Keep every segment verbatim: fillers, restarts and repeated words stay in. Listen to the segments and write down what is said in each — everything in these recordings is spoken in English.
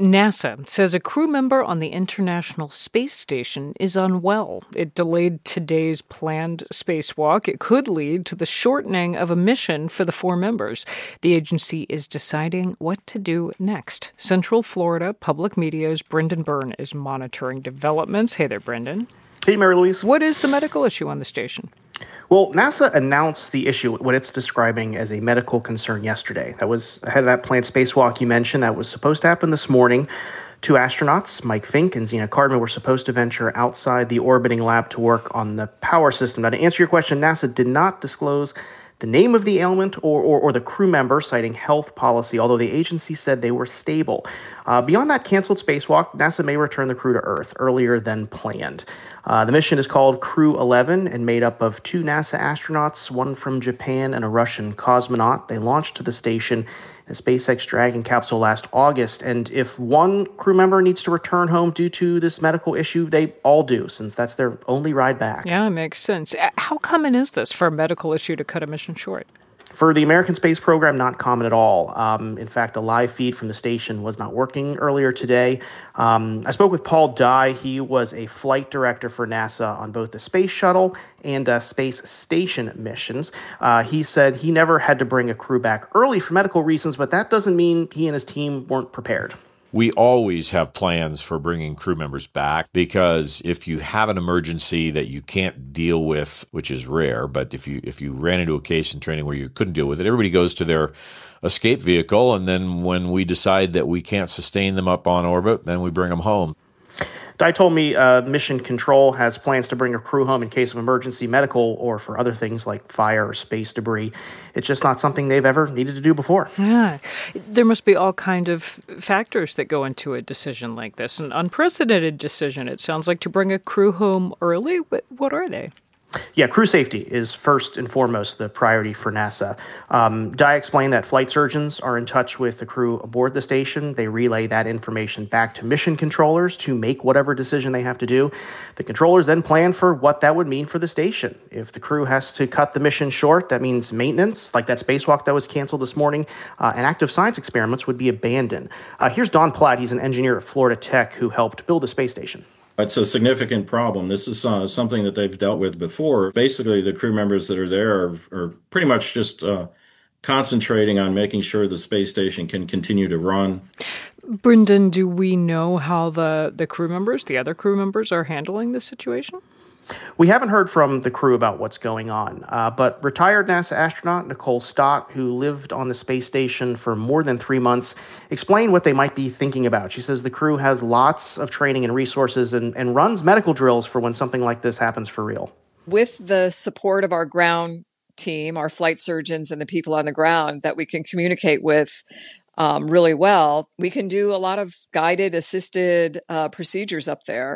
NASA says a crew member on the International Space Station is unwell. It delayed today's planned spacewalk. It could lead to the shortening of a mission for the four members. The agency is deciding what to do next. Central Florida Public Media's Brendan Byrne is monitoring developments. Hey there, Brendan. Hey, Mary Louise. What is the medical issue on the station? Well, NASA announced the issue, what it's describing as a medical concern yesterday. That was ahead of that planned spacewalk you mentioned that was supposed to happen this morning. Two astronauts, Mike Fink and Zena Cardman, were supposed to venture outside the orbiting lab to work on the power system. Now, to answer your question, NASA did not disclose the name of the ailment or, or, or the crew member, citing health policy, although the agency said they were stable. Uh, beyond that canceled spacewalk, NASA may return the crew to Earth earlier than planned. Uh, the mission is called Crew eleven and made up of two NASA astronauts, one from Japan and a Russian cosmonaut. They launched to the station in a SpaceX Dragon capsule last August. And if one crew member needs to return home due to this medical issue, they all do, since that's their only ride back. Yeah, it makes sense. How common is this for a medical issue to cut a mission short? For the American space program, not common at all. Um, in fact, a live feed from the station was not working earlier today. Um, I spoke with Paul Dye. He was a flight director for NASA on both the space shuttle and uh, space station missions. Uh, he said he never had to bring a crew back early for medical reasons, but that doesn't mean he and his team weren't prepared. We always have plans for bringing crew members back because if you have an emergency that you can't deal with, which is rare, but if you if you ran into a case in training where you couldn't deal with it, everybody goes to their escape vehicle, and then when we decide that we can't sustain them up on orbit, then we bring them home. Dye told me uh, Mission Control has plans to bring a crew home in case of emergency medical or for other things like fire or space debris. It's just not something they've ever needed to do before. Yeah, there must be all kind of factors that go into a decision like this. An unprecedented decision, it sounds like, to bring a crew home early. But what are they? Yeah, crew safety is first and foremost the priority for NASA. Um, Dye explained that flight surgeons are in touch with the crew aboard the station. They relay that information back to mission controllers to make whatever decision they have to do. The controllers then plan for what that would mean for the station. If the crew has to cut the mission short, that means maintenance, like that spacewalk that was canceled this morning, uh, and active science experiments would be abandoned. Uh, here's Don Platt. He's an engineer at Florida Tech who helped build the space station. It's a significant problem. This is uh, something that they've dealt with before. Basically, the crew members that are there are, are pretty much just uh, concentrating on making sure the space station can continue to run. Brendan, do we know how the, the crew members, the other crew members, are handling this situation? We haven't heard from the crew about what's going on, uh, but retired NASA astronaut Nicole Stott, who lived on the space station for more than three months, explained what they might be thinking about. She says the crew has lots of training and resources and, and runs medical drills for when something like this happens for real. With the support of our ground team, our flight surgeons and the people on the ground that we can communicate with um, really well, we can do a lot of guided, assisted uh, procedures up there.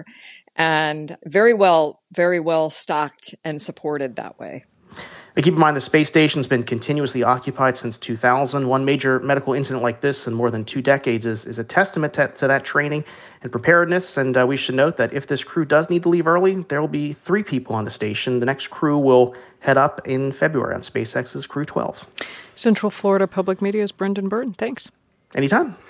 And very well, very well stocked and supported that way. And keep in mind, the space station's been continuously occupied since two thousand. One major medical incident like this in more than two decades is, is a testament to, to that training and preparedness. And uh, we should note that if this crew does need to leave early, there will be three people on the station. The next crew will head up in February on SpaceX's Crew twelve. Central Florida Public Media's Brendan Byrne. Thanks. Anytime.